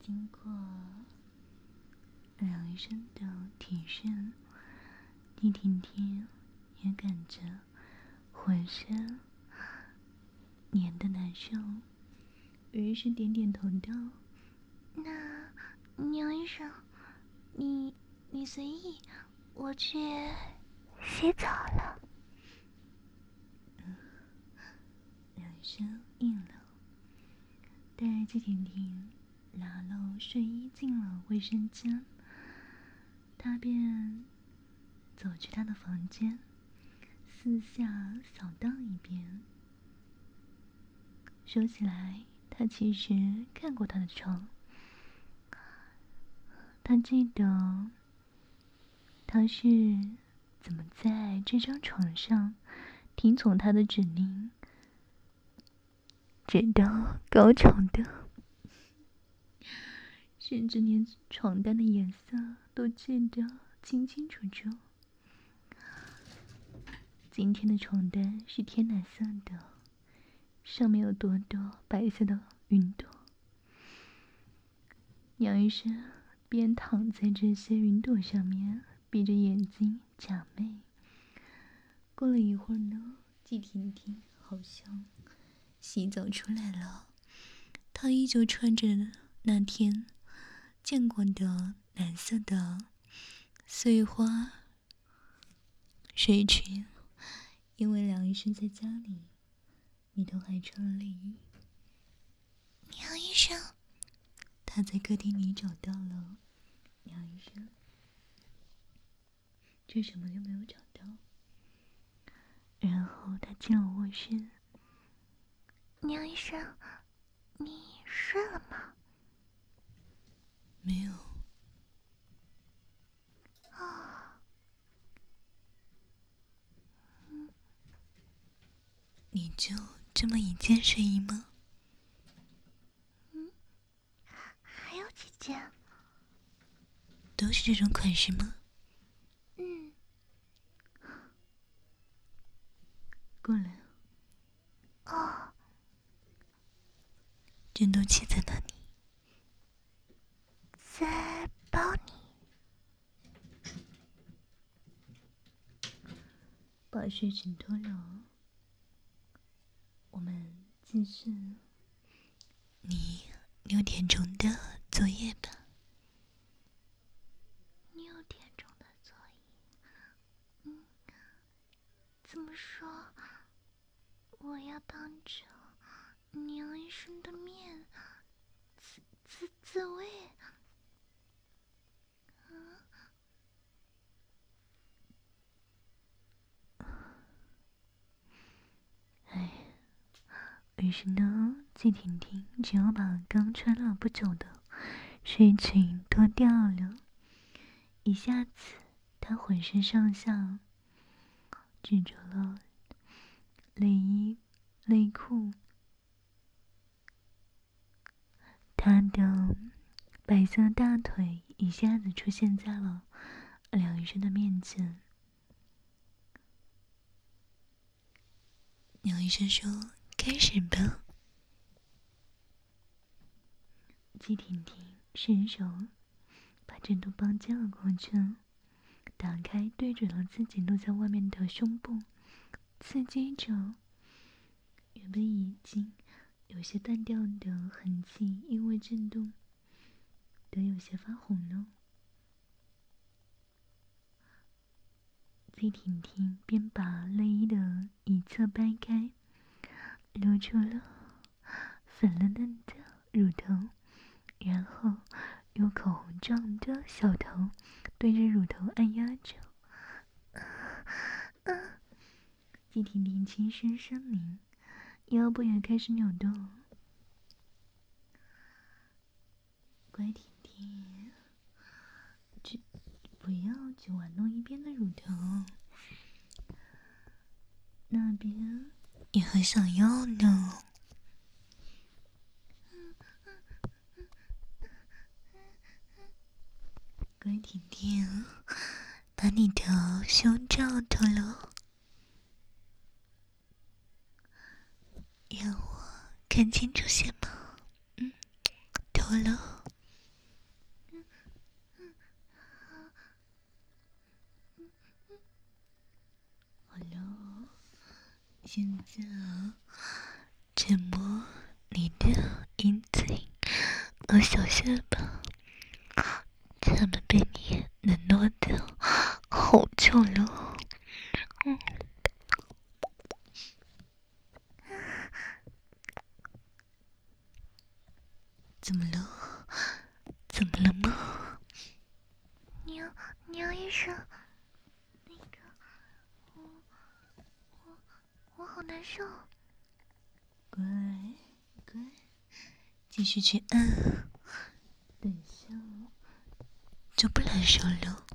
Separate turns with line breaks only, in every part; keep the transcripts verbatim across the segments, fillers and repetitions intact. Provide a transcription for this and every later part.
经过梁医生的提示，季婷婷也感觉浑身黏的难受，于是点点头道：“
那梁医生，你你随意，我去洗澡了。”
梁医生应了，带季婷婷拿了睡衣进了卫生间，他便走去他的房间，四下扫荡一遍。说起来，他其实看过他的床，他记得他是怎么在这张床上听从他的指令，直到高潮的，甚至连床单的颜色都记得清清楚楚。今天的床单是天蓝色的，上面有朵朵白色的云朵。杨医生边躺在这些云朵上面，闭着眼睛假寐。过了一会儿呢，季婷婷好像洗澡出来了，她依旧穿着那天见过的蓝色的碎花睡裙，因为梁医生在家里里头还穿了内衣。
梁医生，
他在客厅里找到了梁医生，却什么都没有找到。然后他进了卧室。
梁医生，你睡了吗？
没有。
哦，嗯，
你就这么一件睡衣吗？
嗯，还有几件。
都是这种款式吗？
嗯。
过来。
哦。
震动器在哪里？
在包里。
把睡裙脱了，我们继续你六点钟的作业吧。
六点钟的作业，嗯，怎么说？我要当着梁医生的面自自自慰。嗯。
哎，于是呢，季婷婷只要把刚穿了不久的睡裙脱掉了，一下子她浑身上下只着了内衣内裤，她的白色大腿一下子出现在了梁医生的面前。梁医生说：“开始吧。”季婷婷伸手把枕头绑进了过去，打开对准了自己露在外面的胸部，刺激着。原本已经有些淡掉的痕迹，因为震动都有些发红了。季婷婷便把内衣的一侧掰开，露出了粉嫩嫩的乳头，然后用口红状的小头对着乳头按压着。季婷婷轻声呻吟，腰部也开始扭动。乖婷婷，只不要只玩弄一边的乳头，那边也很想要呢。乖婷婷，把你的胸罩脱了，让我看清楚些嘛。嗯，脱了。 现在啊，折磨你的阴茎和小下巴，它们被你冷落掉好久了。嗯，怎么了？怎么了吗？
牛牛医生，那个，我我我好难受。
乖乖，继续去按，等下就不难受了。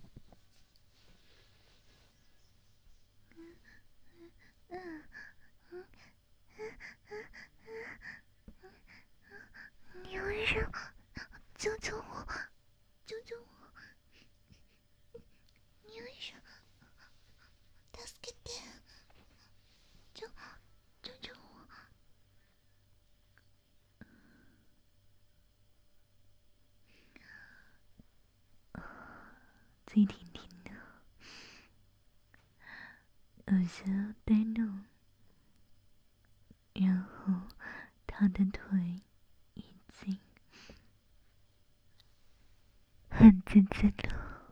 嗯嗯嗯嗯嗯，牛医生，救救我！救救我！牛医生，助けて！救救救我！
自己听听的，有些呆弄，然后他的腿已经很滋滋了。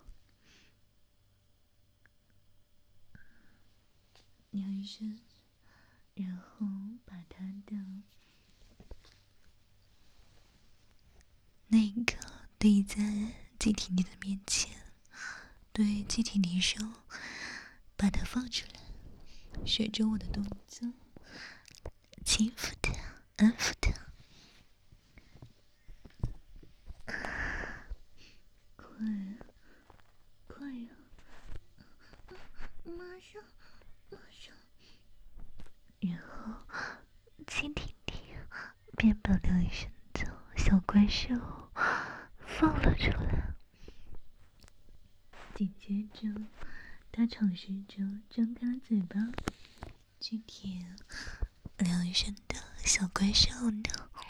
梁医生，然后把他的那个对在季体妮的面前，对季体妮说，把它放出来，学着我的动作，轻抚它，安抚它。快快呀！
马上马上！
然后季体妮便把梁医生的小怪兽放了出来。紧接着，他尝试着张开了嘴巴，去舔梁医生的小怪兽呢。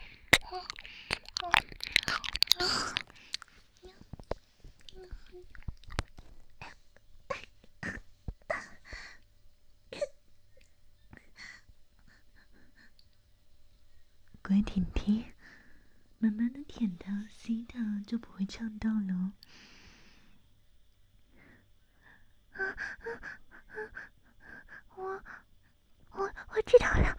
乖婷婷，慢慢的舔它，吸它，就不会呛到了。
我我我知道了。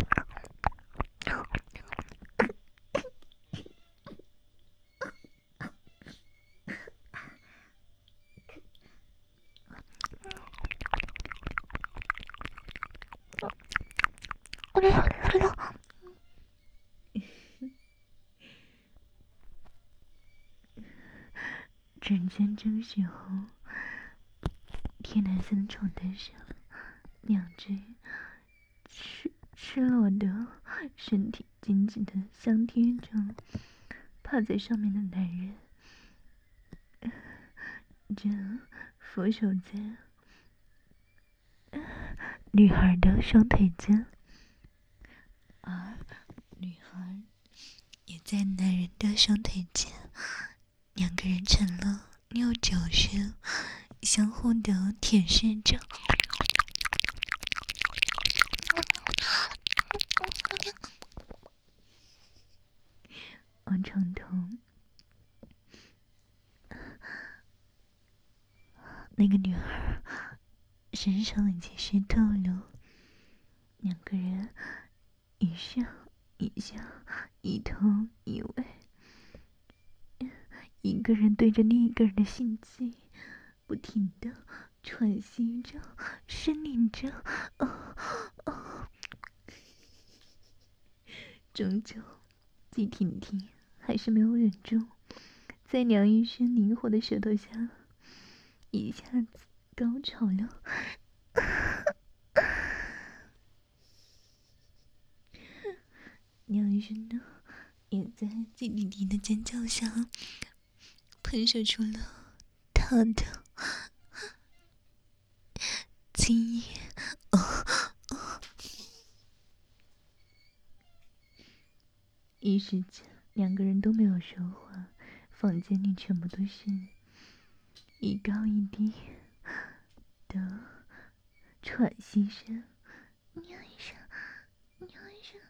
我来我来。
整间蒸雪后，天蓝色的床单上，两只赤赤裸的身体紧紧的相贴着，趴在上面的男人，这俯首在女孩的双腿间，而女孩也在男人的双腿间，两个人成了六九式，相互的舔舐着。往床头，那个女孩身上已经湿透了，两个人一上一下，一头一尾，一个人对着另一个人的性器不停的喘息着，呻吟着，啊啊！终究，季婷婷还是没有忍住，在梁医生灵活的舌头下，一下子高潮了。梁医生呢，也在季婷婷的尖叫下，喷射出了他的精液。啊啊！一时间，两个人都没有说话，房间里全部都是一高一低的喘息声，
娘医生，娘医生。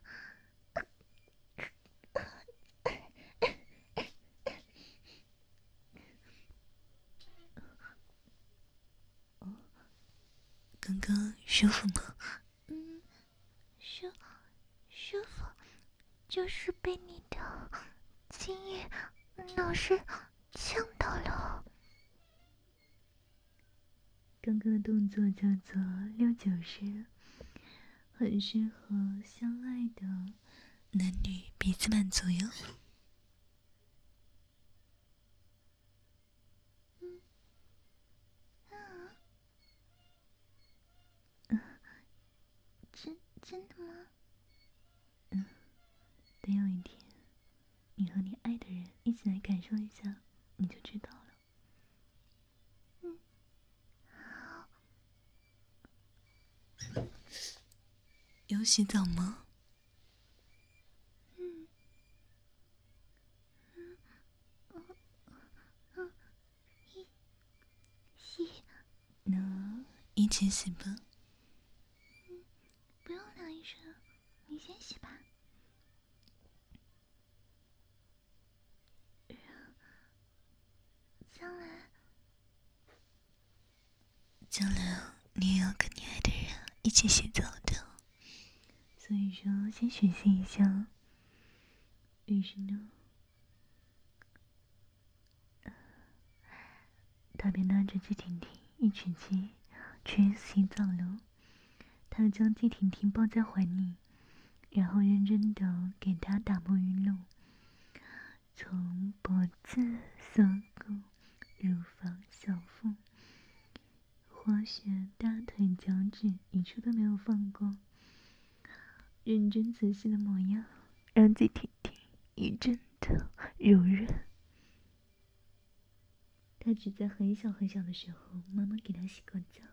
刚刚舒服吗？
嗯，舒舒服，就是被你的精液老是呛到了。
刚刚的动作叫做六九式，很适合相爱的男女彼此满足哟。
嗯，啊，真真的吗？
嗯，等有一天，你和你爱的人一起来感受一下，你就知道了。
嗯，好。
有洗澡吗？
嗯，嗯，嗯，嗯，一洗。
那一起洗吧。
嗯，不用梁医生，你先洗吧。将来，
将来你也要跟你爱的人一起洗澡的，所以说先学习一下。于是呢，他便拉着季婷婷一起去去洗澡了。他将季婷婷抱在怀里，然后认真的给她打沐浴露，从脖子、锁骨、乳房、小腹、花穴、大腿、脚趾，一处都没有放过。认真仔细的模样，让季婷婷一阵的柔软。她只在很小很小的时候，妈妈给她洗过澡，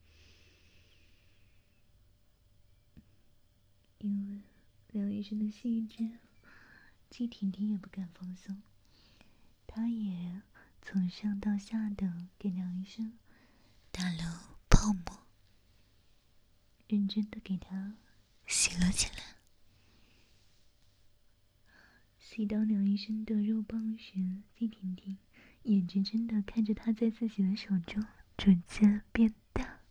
因为梁医生的细致，季婷婷也不敢放松。她也从上到下的给梁医生打了泡沫，认真的给他洗了起来。洗到梁医生的肉棒时，季婷婷眼睁睁的看着他在自己的手中逐渐变大。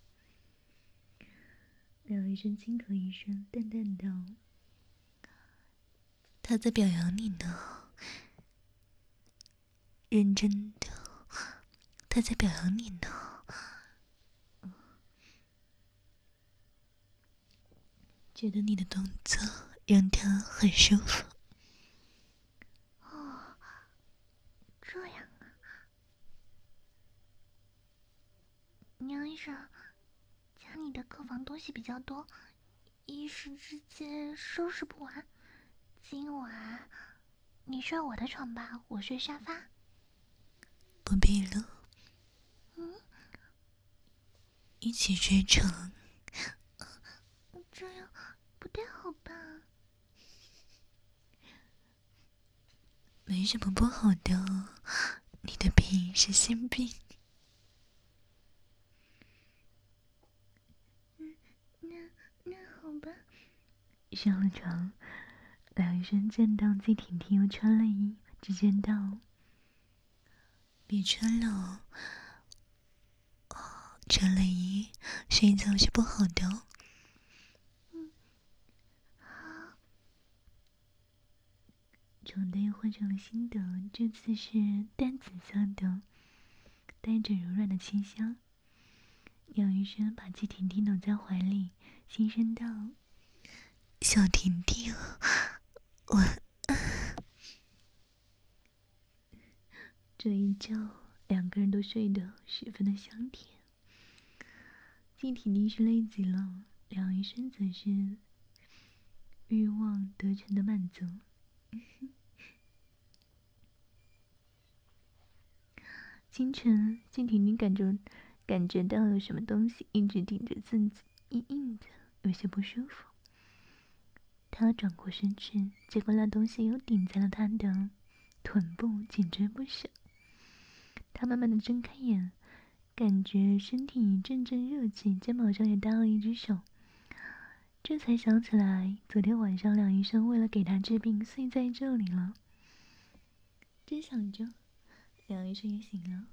梁医生轻咳一声，淡淡道：“他在表扬你呢。”认真的，他在表扬你呢。觉得你的动作让他很舒服。
哦，这样啊。梁医生，家里的客房东西比较多，一时之间收拾不完。今晚你睡我的床吧，我睡沙发。
不必了，
嗯，
一起睡床。
这样不太好吧？
没什么不好的，你的病是心病。
嗯，那那好吧。
上了床，梁医生见到季婷婷又穿了衣，直接道：“别穿了，哦，穿了衣睡觉是不好的哦。”
嗯，好。
床单又换上了新的，这次是淡紫色的，带着柔软的清香。梁医生把季婷婷搂在怀里，轻声道：“小婷婷，我……”这一觉，两个人都睡得十分的香甜。季婷婷是累极了，梁医生则是欲望得逞的满足。清晨，季婷婷感觉感觉到有什么东西一直顶着自己，硬硬的，有些不舒服。她转过身去，结果那东西又顶在了她的臀部，紧追不舍。她慢慢的睁开眼，感觉身体一阵阵热气，肩膀上也搭了一只手。 这才想起来，昨天晚上梁医生为了给他治病，睡在这里了。正想着，梁医生也醒了。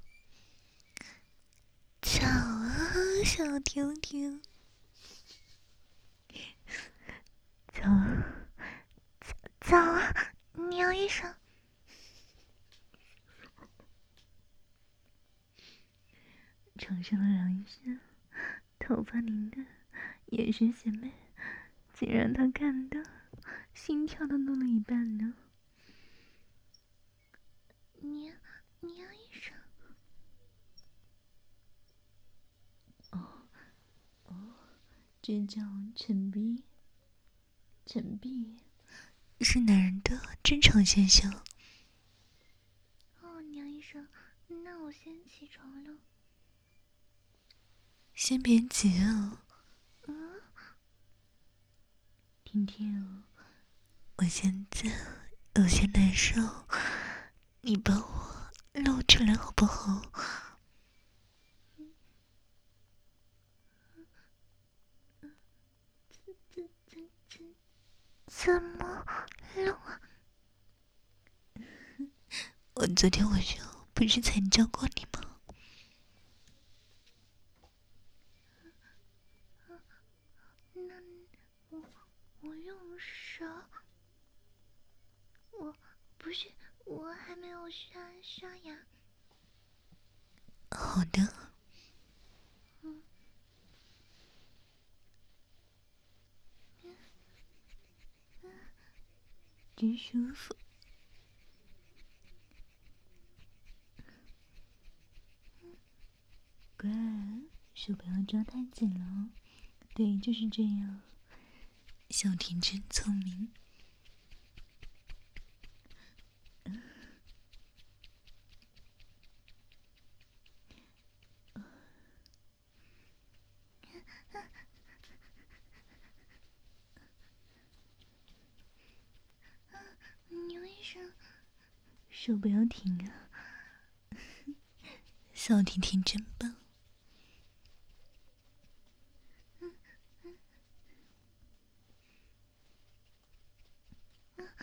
早啊，小婷婷。
早啊，
早啊，梁医生。
床上的梁医生，头发凌乱，眼神邪魅，竟让他看得心跳都漏了一半呢。
梁梁医生。
哦哦，这叫沉逼。沉逼是男人的正常现象。
哦，梁医生，那我先起床了。
先别急啊。
嗯。
婷婷，我现在有些难受，你帮我露出来好不好？
怎怎怎怎么露啊？
我昨天晚上不是才教过你吗？
那我我用手，我不是我还没有刷刷牙。
好的。
嗯。嗯。
真舒服。乖，手不要抓太紧了。对，就是这样。小婷真聪明。
梁医生，
手不要停啊！小婷婷真棒。
嗯嗯嗯。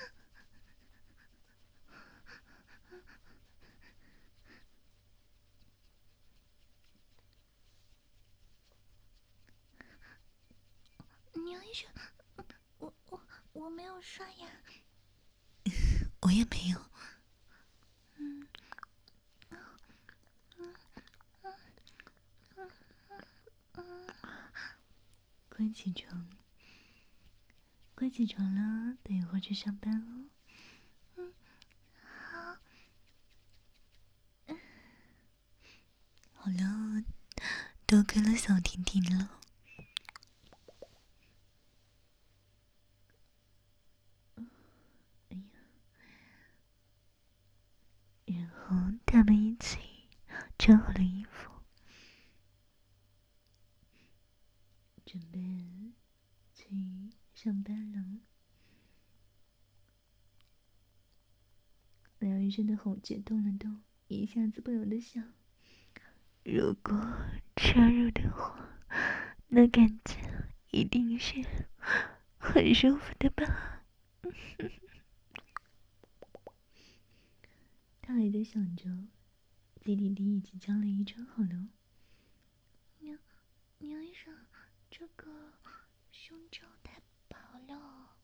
梁医生，我我我没有刷牙。
我也没有。
嗯。嗯嗯嗯嗯嗯。
快起床，快起床了，等一会儿去上班哦。
嗯，好。嗯。
好了，多亏了小婷婷了。哎呀，然后他们一起穿好了衣服，准备去上班了。梁医生的喉结动了动，一下子不由得想，如果插入的话，那感觉一定是很舒服的吧。他还在想着，基弟弟已经将了衣穿好了。
梁梁医生，这个胸罩太薄了。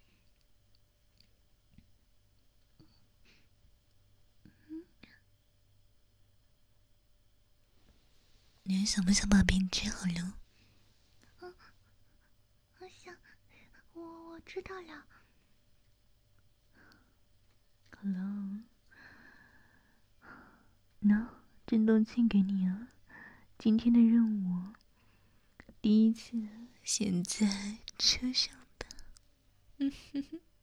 嗯。
你想不想把病治好了？
嗯，我想，我我知道了。
好了，那震动器给你啊。今天的任务，第一次先在车上吧。嗯哼哼。